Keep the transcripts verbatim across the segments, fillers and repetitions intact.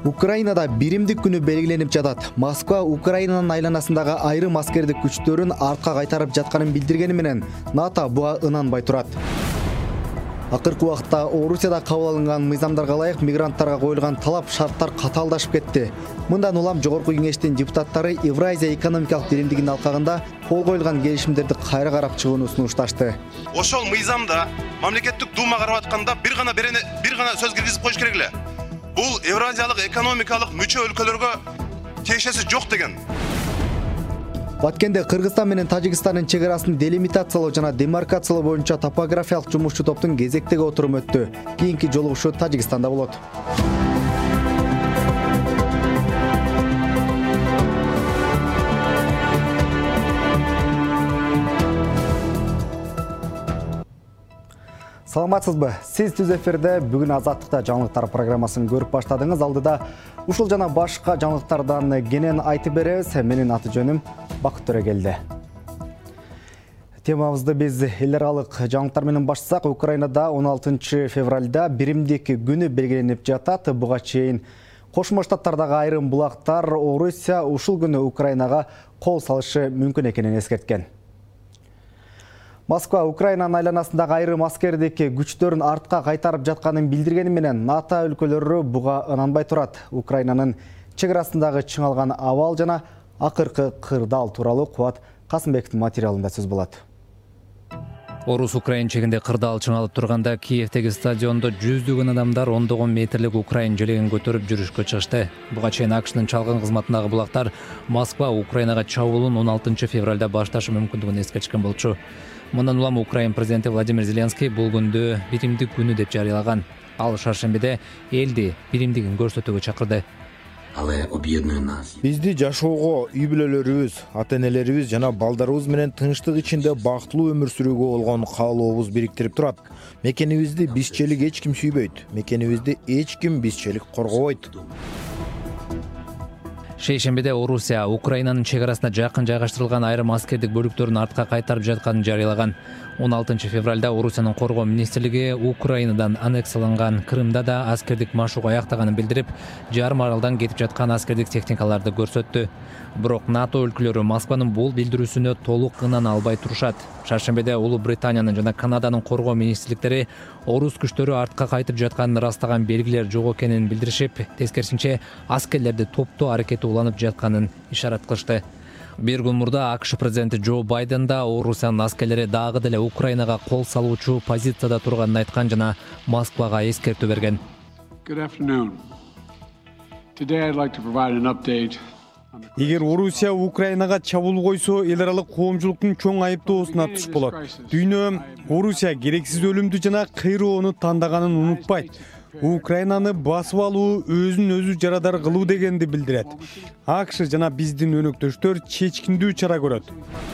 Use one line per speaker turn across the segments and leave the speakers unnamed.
Украинада биримдик күнү белгиленип жатат. Москва Украинанын айланасындагы айрым аскердик күчтөрүн артка кайтарып жатканын билдиргени менен НАТО буга ынанбай турат. Акыркы убакта Орусияда кабыл алынган мыйзамдарга ылайык мигранттарга коюлган талап шарттар катаалдашып кетти. Мындан улам Жогорку Кеңештин депутаттары Евразия экономикалык биримдигинин алкагында кол коюлган келишимдерди кайра карап чыгууну сунушташты.
Ошол мыйзамда мамлекеттик дума карап атканда бир гана бир гана сөз киргизип коюш керек эле. Бул Евразиялык экономикалык мүчө өлкөлөргө тиешеси жок деген.
Баткенде Кыргызстан менен Тажикстандын чек арасын делимитациялоо жана демаркациялоо боюнча топографиялык жумушчу топтун кезектеги отуруму өттү. Кийинки жолугушуу Тажикстанда болот. Саламатсызбы? Сиз түз эфирде бүгүн Азаттыкта жаңылыктар программасын көрүп баштадыңыз. Алдыда ушул жана башка жаңылыктардан кенен айтып беребиз. Менин аты жөнүм Бакыт Төрөгелди. Темабызды биз эл аралык жаңылыктар менен баштасак, Украинада он алтынчы февралда биримдик күнү белгиленип жатат. Буга чейин Кошмо Штаттардагы айрым булактар Орусия ушул күнү Украинага кол салышы мүмкүн экенин эскерткен. Москва Украинанын айланасындагы айрым аскердик күчтөрүн артка кайтарып жатканын билдиргени менен НАТО өлкөлөрү буга ынанбай турат. Украинанын чек арасындагы чыңалган абал жана акыркы кырдаал тууралуу Кубат Касымбековдун материалында сөз болот.
Орус-Украин чегинде кырдаал чыңалып турганда Киевдеги стадиондо жүздөгөн адамдар ондогон метрлик Украин желегин көтөрүп жүрүшкө чыгышты. Буга чейин АКШнын чалгын кызматындагы булактар Москва Украинага чабуулун он алтынчы февралда башташы мүмкүндүгүн эскерткен болчу. Мындан улам Украин президенти Владимир Зеленский бул күндү биримдик күнү деп жарыялаган. Ал шаршембиде элди биримдигин көрсөтүүгө чакырды.
Бизди жашоого, үй бүлөлөрүбүз, ата-энелерибиз жана балдарыбыз менен тынчтык ичинде бактылуу өмүр сүрүүгө болгон каалообуз бириктирип турат. Мекенибизди бизчелик эч ким сүйбөйт. Мекенибизди эч ким бизчелик коргобойт.
Шейшембиде Орусия Украинанын чек арасына жакын жайгаштырылган айрым аскердик бөлүктөрүн артка кайтарып жатканын жарыялаган. он алтынчы февралда Орусиянын коргоо министрлиги Украинадан аннексияланган Крымда да аскердик машыгуу аяктаганын билдирип, жарым аралдан кетип жаткан аскердик техникаларды көрсөттү. Бирок НАТО өлкөлөрү Москванын бул билдирүүсүнө толук ынана албай турушат. Шаршембиде Улуу Британиянын жана Канаданын коргоо министрликтери орус күчтөрү артка кайтып жатканын ырастаган белгилер жок экенин билдиришип, тескерисинче аскерлерди топтоо аракети уланып жатканын ишарат кылышты. Бир күн мурда АКШ президенти Джо Байден да Орусиянын аскерлери дагы деле Украинага кол салуучу позицияда турганын айткан жана Москвага эскертүү берген.
Эгер Орусия Украинага чабуул койсо, эл аралык коомчулуктун чоң айыптоосуна туш болот. Дүйнө Орусия керексиз өлүмдү жана кыйроону тандаганын унутпайт. Украинаны басып алуу өзүн өзү жарадар кылуу дегенди билдирет. АКШ жана биздин өнөктөштөр чечкиндүү чара көрөт.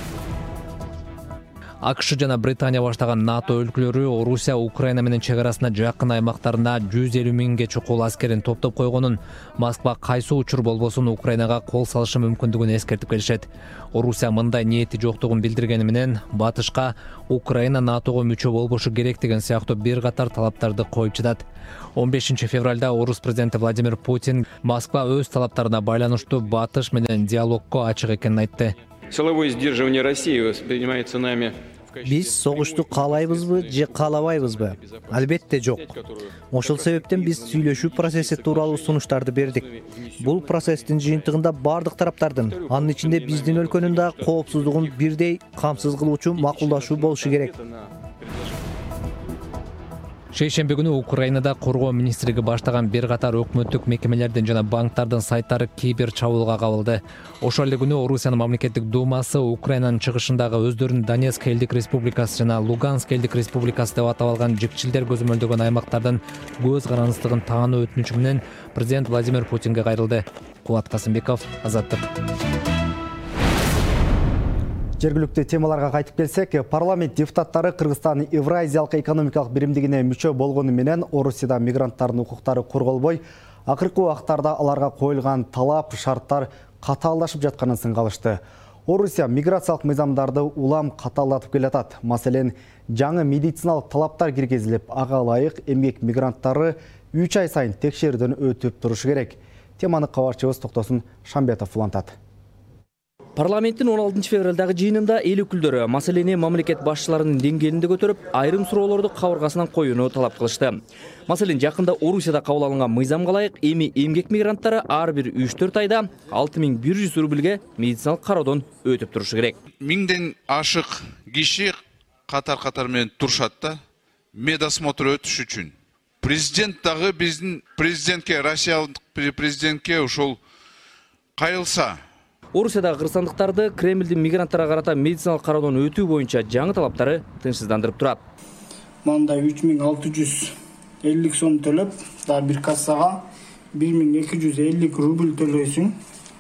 АКШ жана Британия баштаган НАТО өлкөлөрү Орусия Украина менен чек арасына жакын аймактарында жүз элүү миңге чукул аскерин топтоп койгонун, Москва кайсы учур болбосун Украинага кол салышы мүмкүндүгүн эскертип келишет. Орусия мындай ниети жоктугун билдиргени менен батышка Украина НАТОго мүчө болбошу керек деген сыяктуу бир катар талаптарды коюп жатат. он бешинчи февралда Орус президенти Владимир Путин Москва өз талаптарына байланыштуу батыш менен диалогко ачык экенин айтты.
Силовое сдерживание России воспринимается нами.
Биз согушту каалайбызбы же каалабайбызбы? Албетте жок. Ошол себептен биз сүйлөшүү процесси тууралуу сунуштарды бердик. Бул процесстин жыйынтыгында бардык тараптардын, анын ичинде биздин өлкөнүн да коопсуздугун бирдей камсыз кылуучу макулдашуу болушу керек.
Шейшемби күнү Украинада коргоо министрлиги баштаган бир катар өкмөттүк мекемелердин жана банктардын сайттары кибер чабуулга кабылды. Ошол эле күнү Орусиянын мамлекеттик думасы Украинанын чыгышындагы өздөрүн Донецк элдик республикасы жана Луганск элдик республикасы деп атап алган жикчилдер көзөмөлдөгөн аймактардын көз карандыстыгын таануу өтүнүчү менен президент Владимир Путинге кайрылды. Кубат Касымбеков, Азаттык.
Жергиликтүү темаларга кайтып келсек, парламент депутаттары Кыргызстан Евразиялык экономикалык биримдигине мүчө болгону менен Орусияда мигранттардын укуктары корголбой, акыркы убактарда аларга коюлган талап, шарттар катаалдашып жатканын сынгалышты. Орусия миграциялык мыйзамдарды улам катаалдатып келатат. Маселен, жаңы медициналык талаптар киргизилип, ага ылайык эмгек мигранттары үч ай сайын текшерүүдөн өтүп турушу керек. Теманы кабарчыбыз Токтосун Шамбетов улантат.
Парламенттин он алтынчы февралдагы жыйынында эл өкүлдөрү маселени мамлекет башчыларынын деңгээлинде көтөрүп, айрым суроолорду кабыргасынан коюуну талап кылышты. Маселен, жакында Орусияда кабыл алынган мыйзамга ылайык эми эмгек мигранттары ар бир үч төрт айда алты миң бир жүз рубльге медициналык кароодон өтүп турушу керек.
Миңден ашык киши катар-катар менен турушат да, медосмотр өтүш үчүн. Президент дагы биздин президентке, Россиялык президентке ошол кайылса.
Орусиядагы кыргызстандыктарды Кремлдин мигранттарга карата медициналык кароодон өтүү боюнча жаңы талаптары тынчсыздандырып турат.
Мында үч миң алты жүз элүү сом төлөп, да бир кассага бир миң эки жүз элүү рубль төлөйсүң.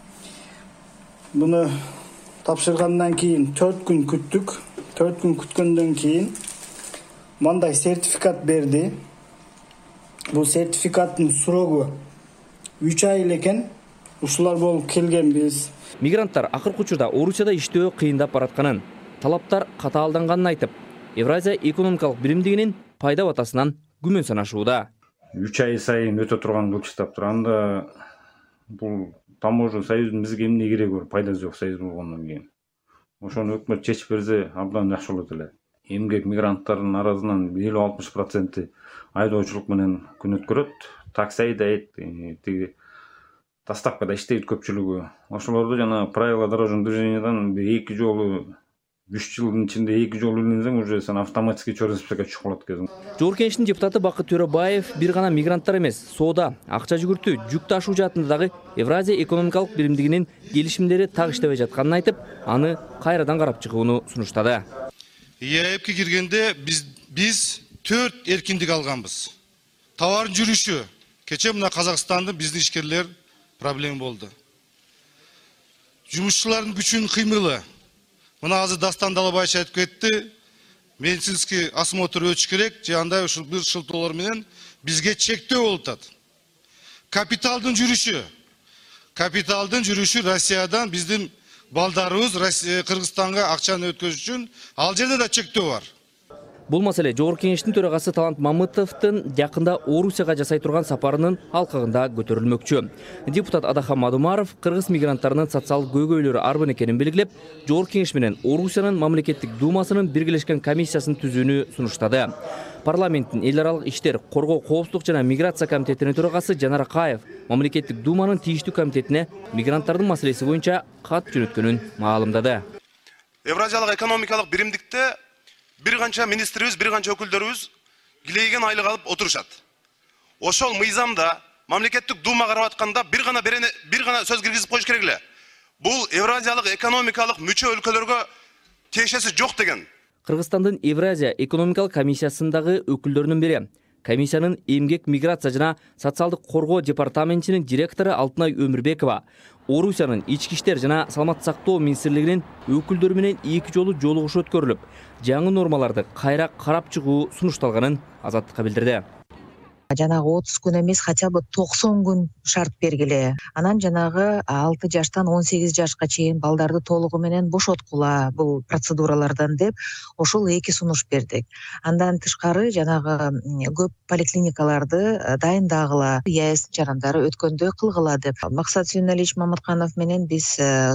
Буну тапшыргандан кийин төрт күн күттүк. төрт күн күткөндөн кийин мындай сертификат берди. Бул сертификаттын срогу үч ай экен. Ушулар болуп келгенбиз.
Мигранттар акыркы учурда Орусияда иштөө кыйындап баратканын, талаптар катаалданганын айтып, Евразия экономикалык биримдигинин пайда батасынан күмөн санашууда.
үч ай сайын өтө турган кылчыктап турганда, бул таможня союздун бизге эмне кереги бар, пайдасы жок союз болгондон кийин. Ошону өкмөт чечип берсе, абдан жакшы болот эле. Эмгек мигранттардын арасынан элүү алтымыш проценти айдоочулук менен күн өткөрөт, такси айдайт, тиги доставкада иштейт көпчүлүгү. Ошолорду жана правила дорожного движениядан эки жолу үч жылдын ичинде эки жолу илинсең, уже сен автоматически чор спискке чыгып калат экен.
Жогорку Кеңештин депутаты Бакыт Төрөбаев бир гана мигранттар эмес, соода, акча жүгүртүү, жүк ташуу жаатында дагы Евразия экономикалык биримдигинин келишимдери так иштебей жатканын айтып, аны кайрадан карап чыгууну сунуштады.
ЕАЭПке киргенде биз биз төрт эркиндик алганбыз. Товардын жүрүшү, кече мына Казакстандын биздин ишкерлер проблема болду. Жумушчулардын күчүнүн кыймылы. Мына азыр Дастан Далабаевич айтып кетти. Медицинский осмотр өтүш керек, же андай ушул бир шылтоолор менен бизге чектөө болуп атат. Капиталдын жүрүшү. Капиталдын жүрүшү Россиядан биздин балдарыбыз Кыргызстанга акчаны өткөзүш үчүн ал жерде да чектөө бар.
Бул маселе Жогорку Кеңештин төрагасы Талант Мамытовдун жакында Орусияга жасай турган сапарынын алкагында көтөрүлмөкчү. Депутат Адахан Мадумаров кыргыз мигранттарынын социалдык көйгөйлөрү арбын экенин белгилеп, Жогорку Кеңеш менен Орусиянын мамлекеттик думасынын биргелешкен комиссиясын түзүүнү сунуштады. Парламенттин эл аралык иштер, коргоо, коопсуздук жана миграция комитетинин төрагасы Жанар Акаев мамлекеттик думанын тийиштүү комитетине мигранттардын маселеси боюнча кат жөнөткөнүн маалымдады.
Евразиялык экономикалык биримдикте бир канча министрибиз, бир канча өкүлдөрүбүз килейген айлык алып отурушат. Ошол мыйзамда мамлекеттик дума карап атканда бир гана бир гана сөз киргизип коюш керек эле. Бул Евразиялык экономикалык мүчө өлкөлөргө тиешеси жок деген.
Кыргызстандын Евразия экономикалык комиссиясындагы өкүлдөрүнүн бири, комиссиянын эмгек миграция жана социалдык коргоо департаментинин директору Алтынай Өмүрбекова Орусиянын ички иштер жана саламаттык сактоо министрлигинин өкүлдөрү менен эки жолу жолугуш өткөрүлүп, жаңы нормаларды кайра карап чыгуу сунушталганын Азаттыкка билдирди.
Жанагы отуз күн эмес, хотя бы токсон күн шарт бергиле. Анан жанагы алты жаштан он сегиз жашка чейин балдарды толугу менен бошоткула бул процедуралардан деп ошол эки сунуш бердик. Андан тышкары жанагы көп поликлиникаларды дайындагыла, ЕАЭС чарандары өткөндө кылгыла деп. Максат Сүйүнөлич Маматканов менен биз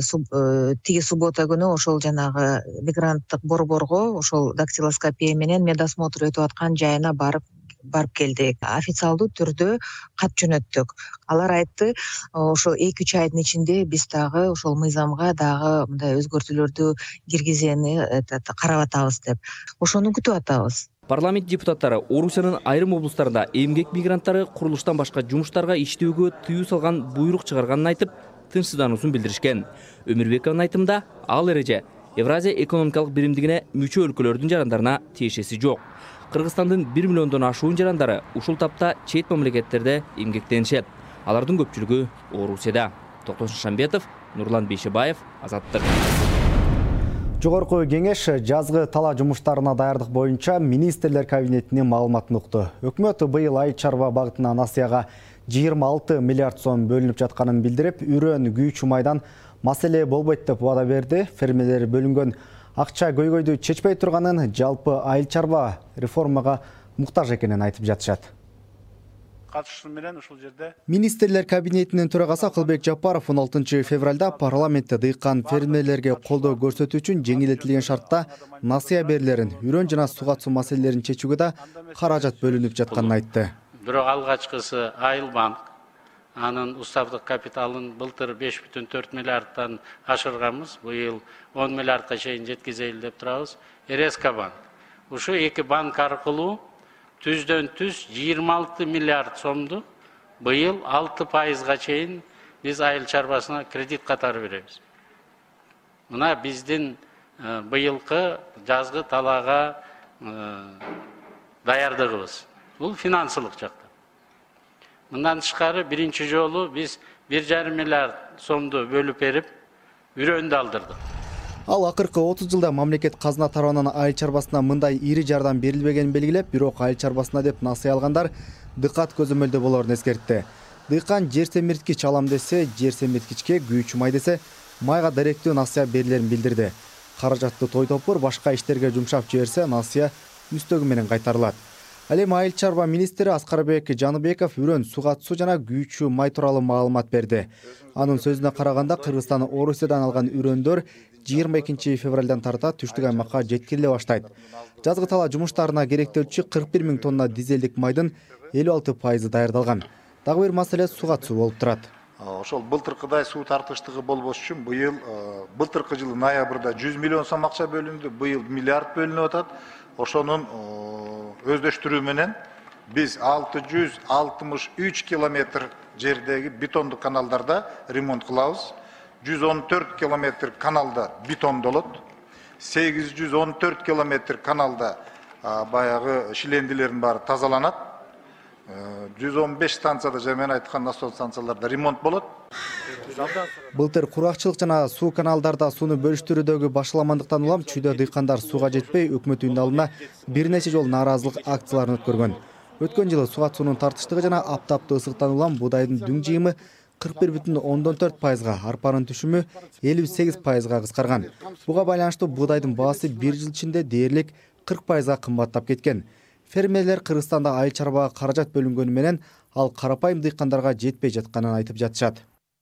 тиги суббота күнү ошол жанагы мигранттык борборго ошол дактилоскопия менен медосмотр өтүп аткан жайына барып барып келдик. Официалдуу түрдө кат жөнөттүк. Алар айтты, ошол эки үч айдын ичинде биз дагы ошол мыйзамга дагы мындай өзгөртүүлөрдү киргизени карап атабыз деп. Ошону күтүп атабыз.
Парламент депутаттары Орусиянын айрым облустарында эмгек мигранттары курулуштан башка жумуштарга иштөөгө тыюу салган буйрук чыгарганын айтып, тынчсыздануусун билдиришкен. Өмүрбековдун айтымында, ал эреже Евразия экономикалык биримдигине мүчө өлкөлөрдүн жарандарына тиешеси жок. Кыргызстандын бир миллиондон ашуун жарандары ушул тапта чет мамлекеттерде эмгектенишет. Алардын көпчүлүгү Орусияда. Токтосун Шамбетов, Нурлан Бейшебаев, Азаттык.
Жогорку Кеңеш жазгы тала жумуштарына даярдык боюнча министрлер кабинетинин маалыматын укту. Өкмөт быйыл айыл чарба багытынан Асияга жыйырма алты миллиард сом бөлүнүп жатканын билдирип, үрөн күйчү майдан маселе болбойт деп убада берди. Фермерлер бөлүнгөн акча көйгөйдү чечпей турганын, жалпы айыл чарба реформага муктаж экенин айтып жатышат.
катышуусу менен ушул жерде
Министрлер кабинетинин төрагасы Акылбек Жапаров он алтынчы февралда парламентте дыйкан фермерлерге колдоо көрсөтүү үчүн жеңилдетилген шартта насыя берилерин, үрөн жана суга суу маселелерин чечүүгө да каражат бөлүнүп жатканын айтты.
Бирок алгачкысы Айыл банк анын уставдык капиталын былтыр беш бүтүн төрт миллиардтан ашырганбыз. Быйыл он миллиардка чейин жеткизели деп турабыз. РСК банк. Ушу эки банк аркылуу түздөн түз жыйырма алты миллиард сомду быйыл алты пайызга чейин биз айыл чарбасына кредит катары беребиз. Мына биздин быйылкы жазгы талаага даярдыгыбыз. Бул финансылык жакта. Мындан тышкары биринчи жолу биз бир жарым миллиард сомду бөлүп берип, үрөндү алдырдык.
Ал акыркы отуз жылда мамлекет казына тарабынан айыл чарбасына мындай ири жардам берилбегенин белгилеп, бирок айыл чарбасына деп насыя алгандар дыкат көзөмөлдө болорун эскертти. Дыйкан жер семирткич алам десе, жер семирткичке күйүүчү май десе, майга даректүү насыя берилерин билдирди. Каражатты той топур башка иштерге жумшап жиберсе, насыя үстөгү менен кайтарылат. Ал эми айыл чарба министри Аскарбек Жаныбеков үрөн суга суу жана күйүүчү май тууралуу маалымат берди. Анын сөзүнө караганда, Кыргызстан Орусиядан алган үрөндөр жыйырма экинчи февралдан тарта түштүк аймакка жеткириле баштайт. Жазгы талаа жумуштарына керектелүүчү кырк бир миң тонна дизелдик майдын элүү алты пайызы даярдалган. Дагы бир маселе суга суу болуп турат.
Ошол былтыркыдай суу тартыштыгы болбош үчүн быйыл былтыркы жылы ноябрда жүз миллион сом акча бөлүндү, быйыл миллиард бөлүнүп атат. Ошонун өздөштүрүү менен биз алты жүз алтымыш үч километр жердеги бетондук каналдарда ремонт кылабыз. жүз он төрт километр каналда бетондолот, сегиз жүз он төрт километр каналда баягы шилендилердин баары тазаланат. жүз он беш станцияда жемен айткан насос станцияларда ремонт болот.
Былтыр куракчылык жана суу каналдарда сууну бөлүштүрүүдөгү башаламандыктан улам чүйдө дыйкандар сууга жетпей, өкмөт үйүнүн алдына бир нече жолу нааразылык акцияларын өткөргөн. Өткөн жылы суга суунун тартыштыгы жана аптаптуу ысыктан улам буудайдын дүң жыйымы кырк бир бүтүн ондон төрт пайызга, арпанын түшүмү элүү сегиз пайызга кыскарган. Буга байланыштуу буудайдын баасы бир жыл ичинде дээрлик кырк пайызга кымбаттап кеткен. Фермерлер Кыргызстанда айыл чарбага каражат бөлүнгөнү менен ал карапайым дыйкандарга жетпей жатканын айтып жатышат.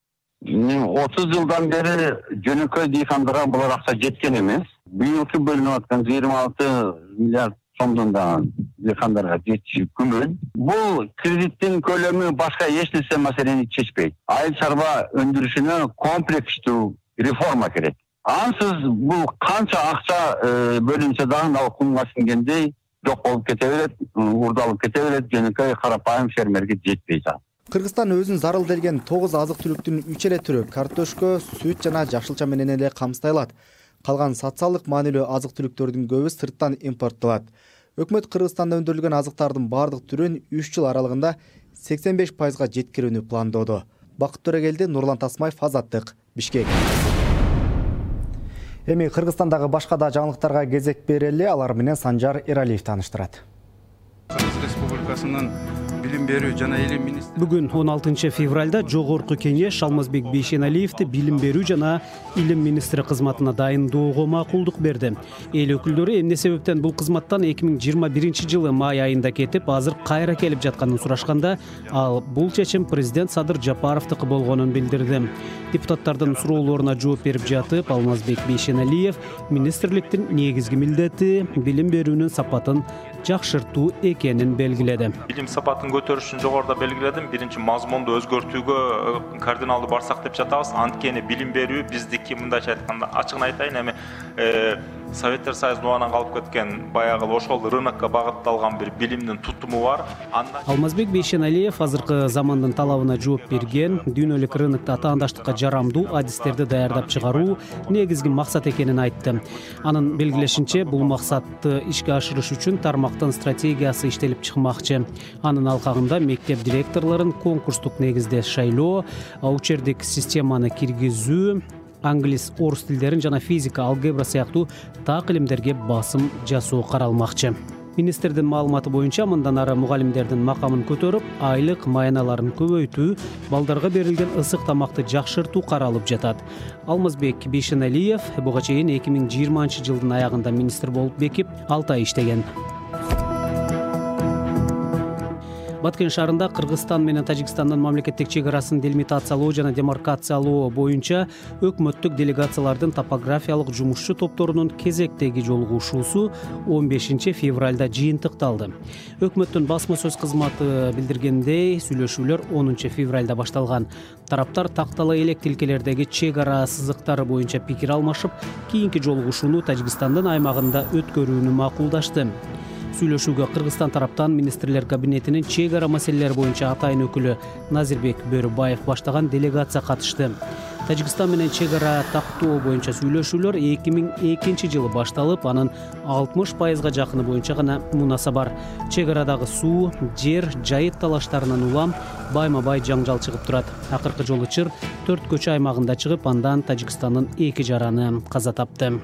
отуз жылдан бери жөнөкөй дыйкандарга булар акча жеткен эмес. Быйылкы бөлүнүп аткан жыйырма алты миллиард сомдон да дыйкандарга жетиши күмөн. Бул кредиттин көлөмү башка эч нерсе маселени чечпейт. Айыл чарба өндүрүшүнө комплекстүү реформа керек. Ансыз бул канча акча бөлүнсө дагы ал кумга сиңгендей жок болуп кете берет, урдалып кете берет, жөнөкөй карапайым фермерге жетпей жатат.
Кыргызстан өзүн зарыл делген тогуз азык түлүктүн үч эле түрү картошка, сүт жана жашылча менен эле камсытай алат. Калган социалдык маанилүү азык түлүктөрдүн көбү сырттан импорттолот. Өкмөт Кыргызстанда өндүрүлгөн азыктардын бардык түрүн үч жыл аралыгында сексен беш пайызга жеткирүүнү пландоодо. Бакыт Төрөгелди, Нурлан Тасмаев, Азаттык, Бишкек. Эми Кыргызстандагы башка да жаңылыктарга кезек берели, алар менен Санжар Эралиев тааныштырат.
Кыргыз Республикасынын билим берүү жана илим министри
Бүгүн он алтынчы февралда Жогорку Кеңеш Алмазбек Бейшеналиевди билим берүү жана илим министри кызматына дайындоого макулдук берди. Эл өкүлдөрү эмне себептен бул кызматтан эки миң жыйырма биринчи жылы май айында кетип, азыр кайра келип жатканын сурашканда, ал бул чечим президент Садыр Жапаровдуку болгонун билдирди. Депутаттардын суроолоруна жооп берип жатып, Алмазбек Бейшеналиев министрликтин негизги милдети билим берүүнүн сапатын жакшыртуу экенин белгиледи.
Билим сапатын көтөрүшүн жогоруда белгиледим. Биринчи мазмунду өзгөртүүгө кардиналдуу барсак деп жатабыз. Анткени билим берүү биздики мындайча айтканда ачыгын айтайын, эми Советтер Союзунун убагынан калып кеткен баягы ошол рынокко багытталган бир билимдин тутуму бар.
Алмазбек Бейшеналиев азыркы замандын талабына жооп берген, дүйнөлүк рынокто атаандаштыкка жарамдуу адистерди даярдап чыгаруу негизги максат экенин айтты. Анын белгилешинче, бул максатты ишке ашырыш үчүн тармактын стратегиясы иштелип чыкмакчы. Анын алкагында мектеп директорлорун конкурстук негизде шайлоо, учердик системаны киргизүү, англис, орус тилдерин жана физика, алгебра сыяктуу так илимдерге басым жасоо каралмакчы. Министрдин маалыматы боюнча, мындан ары мугалимдердин макамын көтөрүп, айлык маяналарын көбөйтүү, балдарга берилген ысык тамакты жакшыртуу каралып жатат. Алмазбек Бейшеналиев буга чейин эки миң жыйырманчы жылдын аягында министр болуп бекип, алты ай иштеген. Баткен шаарында Кыргызстан менен Тажикстандын мамлекеттик чек арасын делимитациялоо жана демаркациялоо боюнча өкмөттүк делегациялардын топографиялык жумушчу топторунун кезектеги жолугушуусу он бешинчи февралда жыйынтыкталды. Өкмөттүн басма сөз кызматы билдиргендей, сүйлөшүүлөр онунчу февралда башталган. Тараптар тактала элек тилкелердеги чек ара сызыктары боюнча пикир алмашып, кийинки жолугушууну Тажикстандын аймагында өткөрүүнү макулдашты. Сүйлөшүүгө Кыргызстан тараптан министрлер кабинетинин чек ара маселелери боюнча атайын өкүлү Назирбек Бөрүбаев баштаган делегация катышты. Тажикстан менен чек ара тактоо боюнча сүйлөшүүлөр эки миң экинчи жылы башталып, анын алтымыш пайызга жакыны боюнча гана мунаса бар. Чек арадагы суу, жер, жайыт талаштарынан улам байма-бай жаңжал чыгып турат. Акыркы жолу чыр төрт көчө аймагында чыгып, андан Тажикстандын эки жараны каза тапты.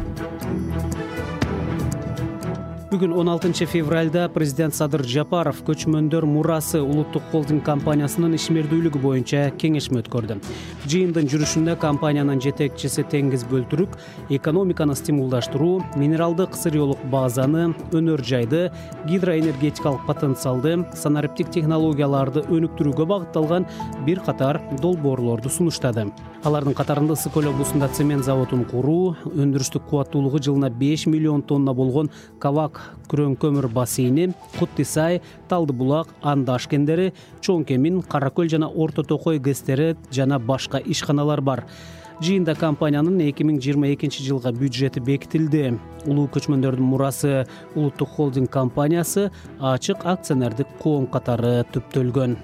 Бүгүн он алтынчы февралда президент Садыр Жапаров көчмөндөр мурасы улуттук холдинг компаниясынын ишмердүүлүгү боюнча кеңешме өткөрдү. Жыйындын жүрүшүндө компаниянын жетекчиси Теңиз Бөлтүрүк экономиканы стимулдаштыруу, минералдык сырьёолук базаны, өнөр жайды, гидроэнергетикалык потенциалды, санариптик технологияларды өнүктүрүүгө багытталган бир катар долбоорлорду сунуштады. Алардын катарында Ысык көл облусунда цемент заводун куруу, өндүрүштүк кубаттуулугу жылына беш миллион тонна болгон Кавак күрөң көмүр бассейни, Куттисай, Талды булак, Андаш кендери, Чоң Кемин, Каракөл жана Орто Токой гэстери жана башка ишканалар бар. Жыйында компаниянын эки миң жыйырма экинчи жылга бюджети бекитилди. Улуу көчмөндөрдүн мурасы улуттук холдинг компаниясы ачык акционердик коом катары түптөлгөн.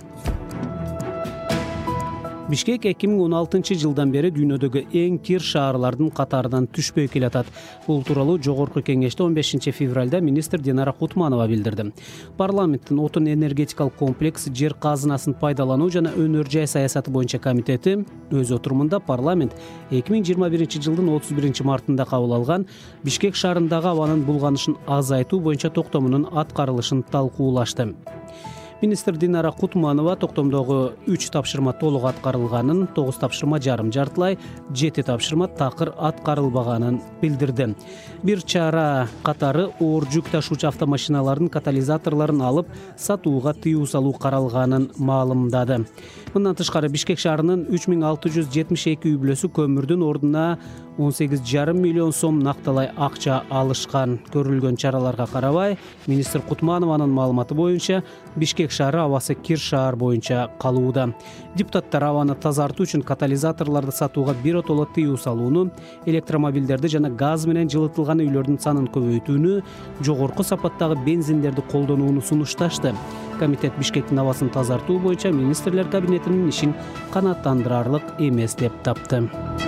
Бишкек эки миң он алтынчы жылдан бери дүйнөдөгү эң кир шаарлардын катарынан түшпөй келатат. Бул тууралуу жогорку кеңеште он бешинчи февралда министр Динара Кутманова билдирди. Парламенттин отун энергетикалык комплекс, жер казынасын пайдалануу жана өнөр жай саясаты боюнча комитети өз отурумунда парламент эки миң жыйырма биринчи жылдын отуз биринчи мартында кабыл алган Бишкек шаарындагы абанын булганышын азайтуу боюнча токтомунун аткарылышын талкуулашты. Министр Динара Кутманова токтомдогу үч тапшырма толук аткарылганын, тогуз тапшырма жарым жартылай, жети тапшырма такыр аткарылбаганын билдирди. Бир чара катары оор жүк ташуучу автомашиналардын катализаторлорун алып сатууга тыюу салуу каралганын маалымдады. Мындан тышкары Бишкек шаарынын үч миң алты жүз жетимиш эки үй бүлөсү көмүрдүн ордуна он сегиз жарым миллион сом накталай акча алышкан. Көрүлгөн чараларга карабай, министр Кутманованын маалыматы боюнча Бишкек шаары абасы кир шаар боюнча калууда. Депутаттар абаны тазартуу үчүн катализаторлорду сатууга биротоло тыюу салууну, электромобилдерди жана газ менен жылытылган үйлөрдүн санын көбөйтүүнү, жогорку сапаттагы бензиндерди колдонууну сунушташты. Комитет Бишкектин абасын тазартуу боюнча министрлер кабинетинин ишин канааттандырарлык эмес деп тапты.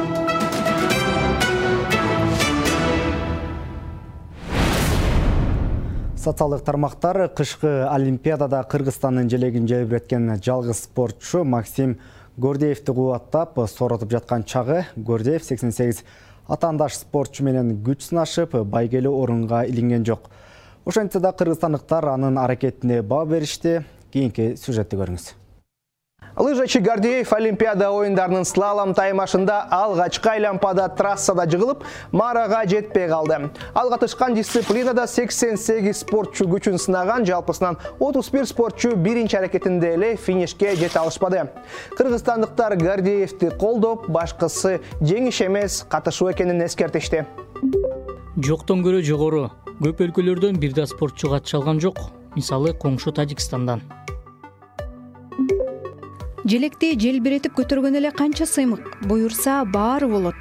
Социалдык тармактар кышкы Олимпиадада Кыргызстандын желегин желбиреткен жалгыз спортчу Максим Гордеевди кубаттап соротуп жаткан чагы Гордеев сексен сегиз атаандаш спортчу менен күч сынашып, байгелүү орунга илинген жок. Ошентсе да кыргызстандыктар анын аракетине баа беришти. Кийинки сюжетти көрүңүз.
Лыжачы Гордеев Олимпиада оюндарынын слалом таймашында алгачкы айланпада трассада жыгылып, марага жетпей калды. Ал катышкан дисциплинада сексен сегиз спортчу күчүн сынаган, жалпысынан отуз бир спортчу биринчи аракетинде эле финишке жете алышпады. Кыргызстандыктар Гордеевди колдоп, башкысы жеңиш эмес, катышуу экенин эскертишти.
Жоктон көрө жогору. Көп өлкөлөрдөн бир да спортчу катыша алган жок. Мисалы, коңшу Тажикстандан.
Желекти желбиретип көтөргөн эле канча сыймык, буюрса баары болот.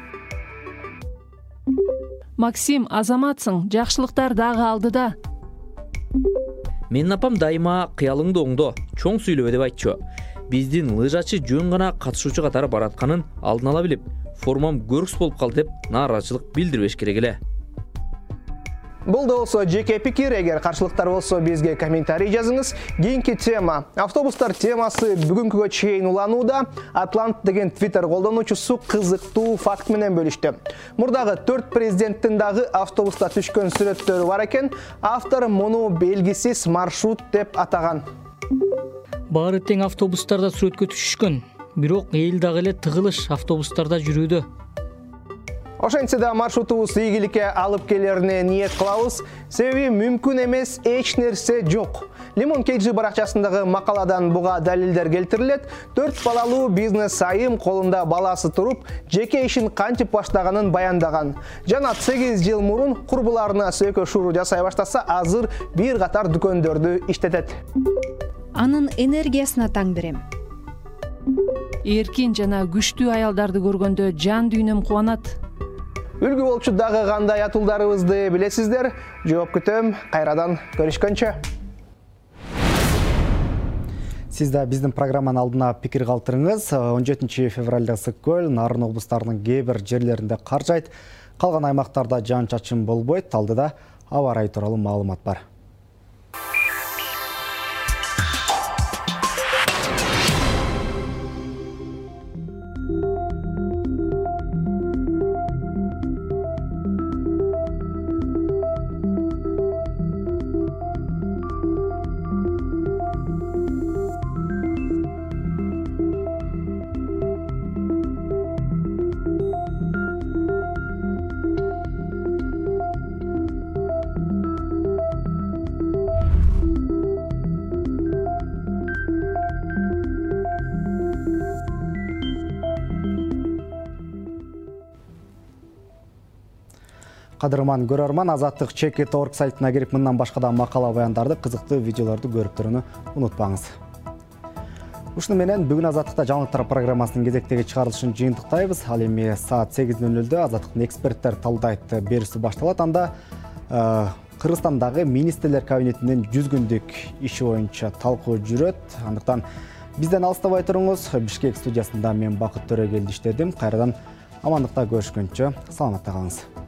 Максим, азаматсың, жакшылыктар дагы алдыда.
Менин апам дайыма кыялыңды оңдо, чоң сүйлөбө деп айтчу. Биздин лыжачы жөн гана катышуучу катары баратканын алдын ала билип, формам көркс болуп калды деп нааразычылык билдирбеш керек эле.
Бул да болсо жеке пикир, эгер каршылыктар болсо бизге комментарий жазыңыз. Кийинки тема. Автобустар темасы бүгүнкүгө чейин уланууда. Атлант деген Twitter колдонуучусу кызыктуу факт менен бөлүштү. Мурдагы төрт президенттин дагы автобуста түшкөн сүрөттөрү бар экен. Автор муну белгисиз маршрут деп атаган.
Баары тең автобустарда сүрөткө түшүшкөн. Бирок эл дагы эле тыгылыш автобустарда жүрүүдө.
Ошентсе да маршрутубуз ийгиликке алып келерине ниет кылабыз. Себеби мүмкүн эмес эч нерсе жок. Лимон Кейджи баракчасындагы макаладан буга далилдер келтирилет. Төрт балалуу бизнес айым колунда баласы туруп, жеке ишин кантип баштаганын баяндаган. Жана сегиз жыл мурун курбуларына сөйкө шуруу жасай баштаса, азыр бир катар дүкөндөрдү иштетет.
Анын энергиясына таң берем. Эркин жана күчтүү аялдарды көргөндө жан дүйнөм кубанат.
Үлгү болчу дагы кандай атуулдарыбызды билесиздер? Жооп күтөм, кайрадан көрүшкөнчө.
Сиз да биздин программанын алдына пикир калтырыңыз. он жетинчи февралда Ысык-Көл, Нарын облустарынын кээ бир жерлеринде кар жайт, калган аймактарда жаан-чачын болбойт. Алдыда аба ырайы тууралуу маалымат бар. Кадырман көрөрман, Азаттык чекит точка орг сайтына кирип мындан башка да макала баяндарды, кызыктуу видеолорду көрүп турууну унутпаңыз. Ушуну менен бүгүн Азаттыкта жаңылыктар программасынын кезектеги чыгарылышын жыйынтыктайбыз. Ал эми саат сегиз нөл нөлдө Азаттыктын эксперттер талдайт берүүсү башталат. Анда Кыргызстандагы министрлер кабинетинин жүз күндүк иши боюнча талкуу жүрөт. Андыктан бизден алыстабай туруңуз. Бишкек студиясында мен Бакыт Төрөгелди иштедим. Кайрадан амандыкта көрүшкөнчө саламатта калыңыз.